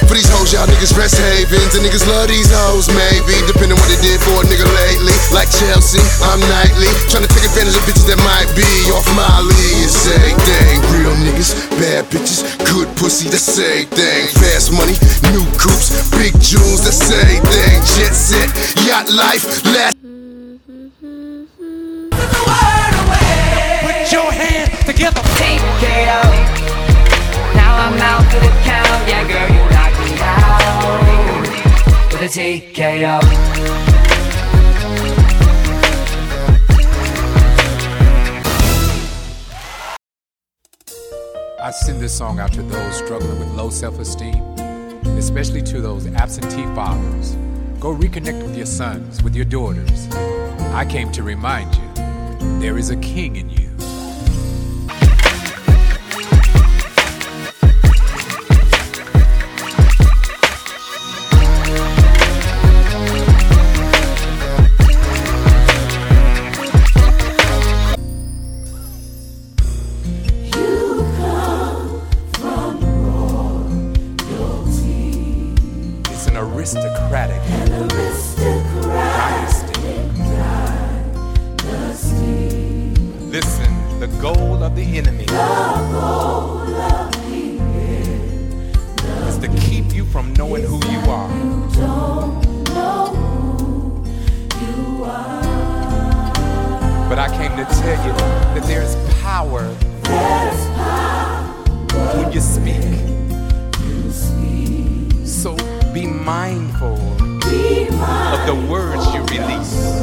For these hoes, y'all niggas rest havens, and niggas love these hoes, maybe. Depending what they did for a nigga lately. Like Chelsea, I'm nightly. Trying to take advantage of bitches that might be off my league. It's same thing. Real niggas, bad bitches, good pussy, the same thing. Fast money, new coupes, big jewels, the same thing. Jet set, yacht life, last. Put your hands together. TKO. Now I'm out for the count. Yeah, girl, you knocked me out with a TKO. I send this song out to those struggling with low self-esteem, especially to those absentee fathers. Go reconnect with your sons, with your daughters. I came to remind you, there is a king in you. Aristocratic dynasty. Listen, the goal of the enemy is to keep you from knowing who you are. But I came to tell you that there's power when you speak. So be mindful of the words you release.